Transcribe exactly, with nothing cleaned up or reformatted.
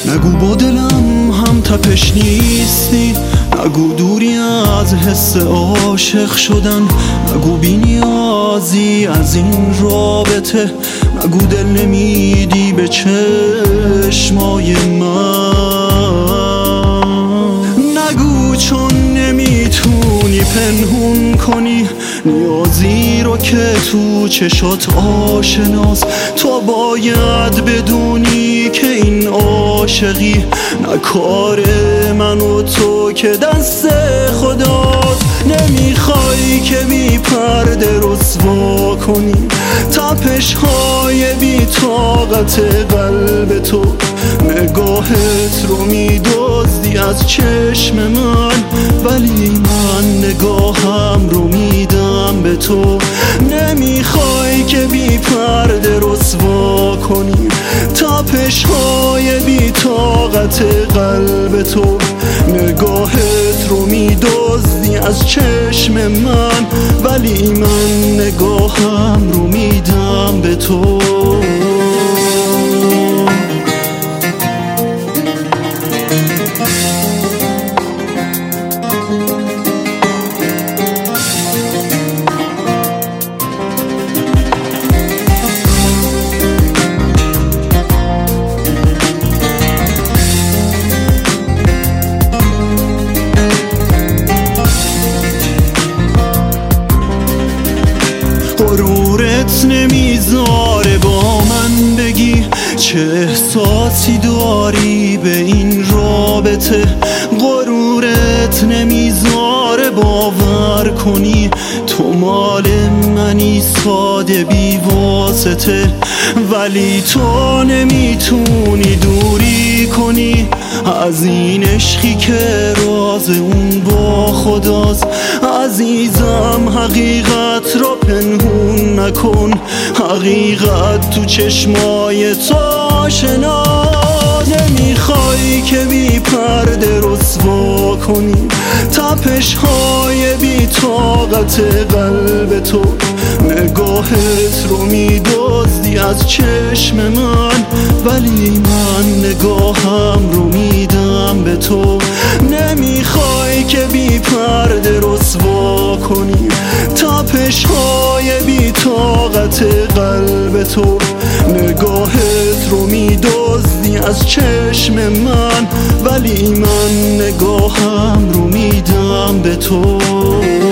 نگو با دلم هم تپش نیستی، نگو دوری از حس عاشق شدن، نگو بی نیازی از این رابطه، نگو دل نمیدی به چشمای من، نگو چون نمیتونی پنهون کنی نیازی رو که تو چشات آشناست. تو باید بدونی که این عاشقی نه کار من و تو که دست خداست. نمیخوای که بی پرده رسوا کنی تپش های بی طاقت قلب تو، نگاهت رو میدزدی از چشم من ولی من نگاهم رو میدم به تو. نمیخوای که بی پرده رسوا کنی تپش های بی طاقت قلب تو، نگاهت رو میدزدی از چشم من ولی من نگاهم رو میدم به تو. غرورت نمیذاره با من بگی چه احساسی داری به این رابطه، غرورت نمیذاره باور کنی تو مال منی ساده بی واسطه، ولی تو نمیتونی دوری کنی از این عشقی که راز اون با خداست. عزیزم حقیقت را پنهون نکن، حقیقت تو چشمای تو آشناست. نمیخوای که بی پرده رسوا کنی تپش های بی طاقت قلب تو، نگاهت رو میدزدی از چشم من ولی من نگاهم رو میدم به تو. نمیخوای که بی پرده رسوا کنی تپش های بی طاقت قلب تو، نگاهت رو میدزدی از چشم من ولی من نگاهم رو میدم به تو.